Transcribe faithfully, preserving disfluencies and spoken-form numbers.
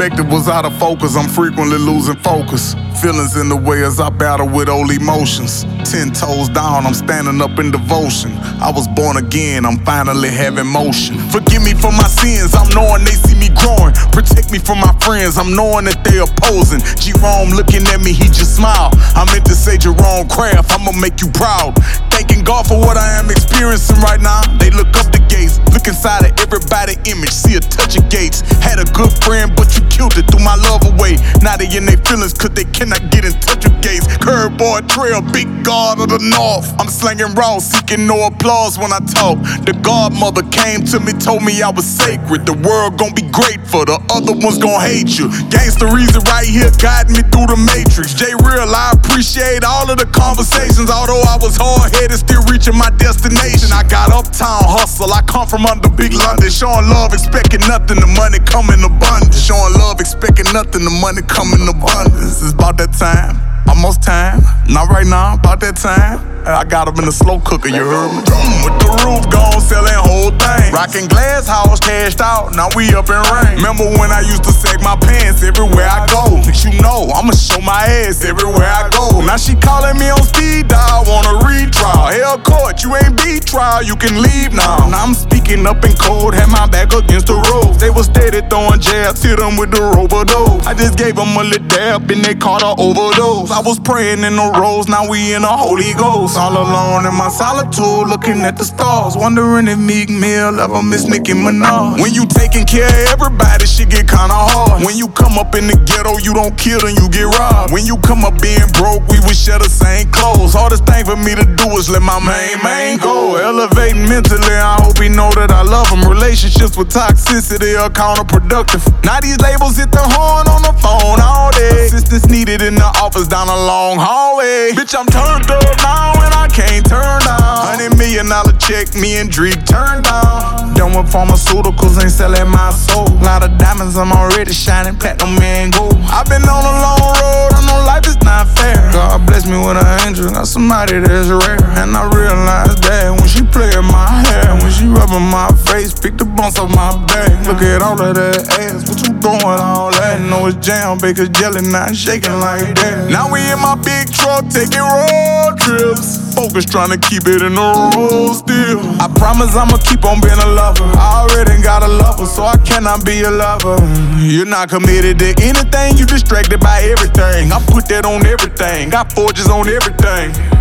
perspective was out of focus. I'm frequently losing focus. Feelings in the way as I battle with old emotions. Ten toes down, I'm standing up in devotion. I was born again, I'm finally having motion. Forgive me for my sins, I'm knowing they see me growing. Protect me from my friends, I'm knowing that they opposing. Jerome looking at me, he just smiled. I meant to say Jerome Craft, I'ma make you proud. Thanking God for what I am experiencing right now. They look up the gates, look inside of everybody's image, see a touch of gates. Had a good friend, but you killed it, threw my love away. Now they in their feelings, cause they cannot get in touch with gates. Curveball trail, big God of the north. I'm slanging raw, seeking no applause when I talk. The godmother came to me, told me I was sacred. The world gon' be grateful, the other ones gon' hate you. Gangsta reason right here guiding me through the matrix. J Real, I appreciate all of the conversations. Although I was hard-headed, still reaching my destination. I got uptown hustle, I come from under big London. Showing love, expecting nothing, the money come in abundance. Showing love, expecting nothing, the money come in abundance. It's about that time, almost time. Not right now, about that time. I got them in the slow cooker, you heard me? With the roof gone, selling whole thing. Rocking glass house, cashed out, now we up in rain. Remember when I used to sag my pants everywhere I go? You know, I'ma show my ass everywhere I go. Now she calling me on speed dial, want a retrial. Hell court, you ain't beat trial, you can leave now. Now I'm speaking up in code, had my back against the ropes. They was steady throwing jabs, hit them with the overdose. I just gave them a little dab and they caught a overdose. I was praying in the rose, now we in a Holy Ghost. All alone in my solitude, looking at the stars, wondering if Meek Mill ever miss Nicki Minaj. When you taking care of everybody, shit get kinda hard. When you come up in the ghetto, you don't kill and you get robbed. When you come up being broke, we would share the same clothes. Hardest thing for me to do is let my main man go. Elevating mentally, I hope he know that I love him. Relationships with toxicity are counterproductive. Now these labels hit the horn on the phone all day. Assistance needed in the office down a long hallway. Bitch, I'm turned up now and I can't turn down. Hundred million dollar check, me and Drake turned down. Done with pharmaceuticals, ain't selling my soul. Lot of diamonds, I'm already shining platinum and gold. I've been on a long road, I know life is not fair. God bless me with an angel, got somebody that's rare. And I realized that when she playing my hair, when she rubbing my face, pick the bumps off my back. Look at all of that ass, what you doing all that? Know it's jam, baker's jelly, not shaking like that. Now we in my big truck, taking road trips. Focus trying to keep it in the road still. I promise I'ma keep on being a lover. I already got a lover, so I cannot be a lover. You're not committed to anything, you distracted by everything. I put that on everything, got forges on everything.